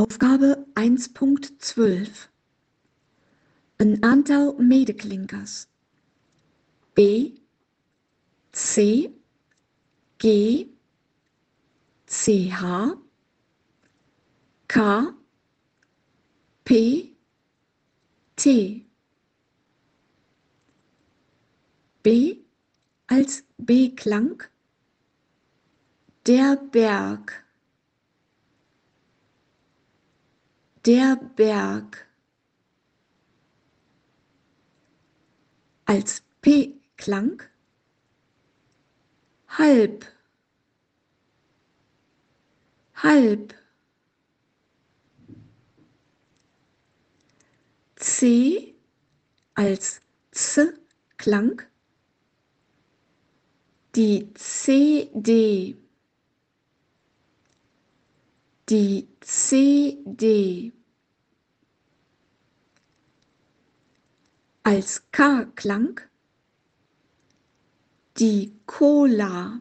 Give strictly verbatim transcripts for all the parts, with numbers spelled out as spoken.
Aufgabe eins Punkt zwölf. Een aantal medeklinkers. B, C, G, C H, K, P, T. B als B-Klang. Der Berg. Der Berg. Als P-Klang. Halb. Halb. C als Z-Klang. Die C D. Die C D. Als K-Klang. Die Cola.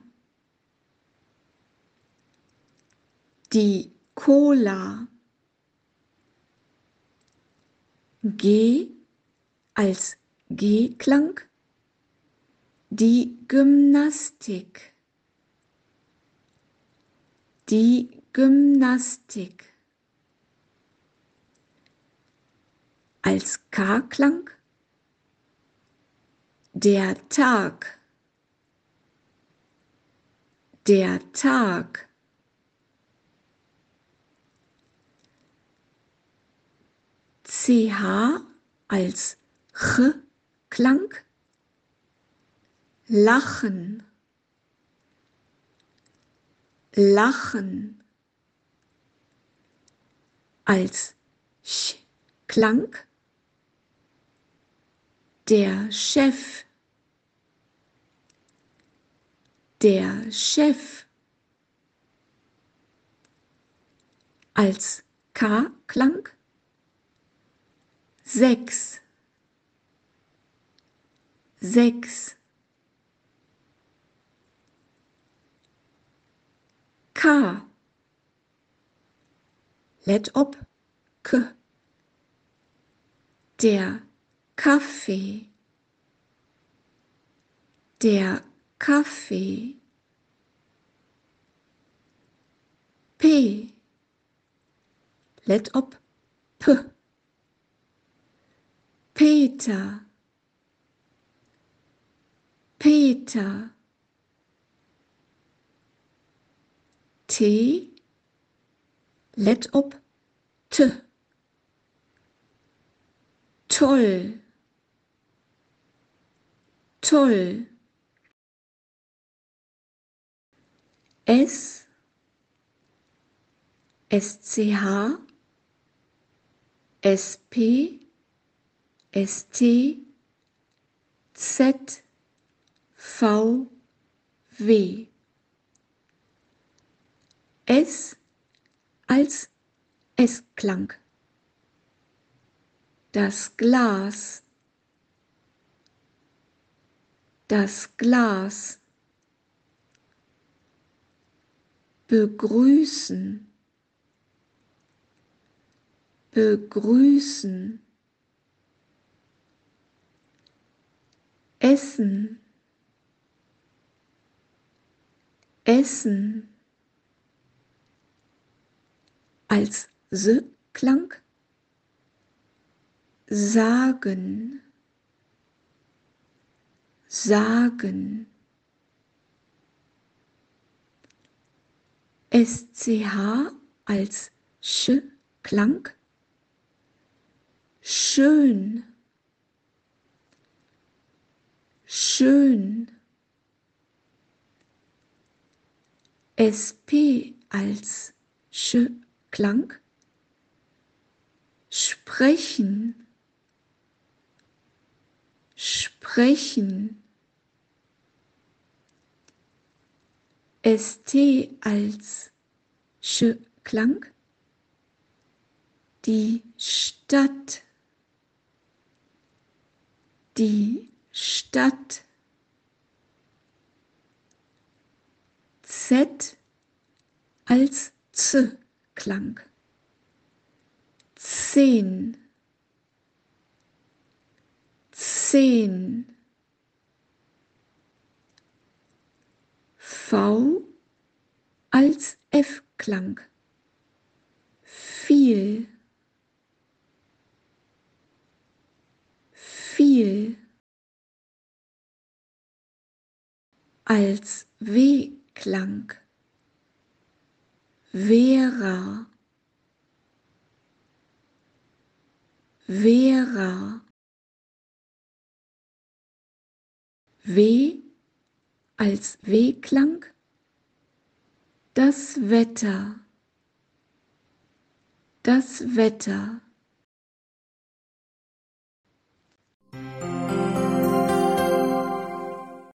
Die Cola. G als G-Klang. Die Gymnastik. Die Gymnastik. Als K-Klang. Der Tag. Der Tag. C H als Ch-Klang. Lachen. Lachen. Als Ch-Klang. Der Chef. Der Chef. Als K-Klang. Sechs. Sechs. K. Let op. K. Der Kaffee. Der Kaffee. P. Let op. P. Peter. Peter. T. Let op. T. Toll. Toll. S. S C H. S P. S T. Z. V. W. S als S-Klang. Das Glas. Das Glas. Begrüßen. Begrüßen. Essen. Essen. Als S-Klang. Sagen. Sagen. S C H als Sch-Klang. Schön. Schön. S P als Sch-Klang. Sprechen. Sprechen. S T als Sch-Klang. Die Stadt. Die Stadt. Z als Z-Klang. zehn, zehn, V als F-Klang, viel, viel, als W-Klang, Vera, Vera, W als W-Klang, das Wetter, das Wetter.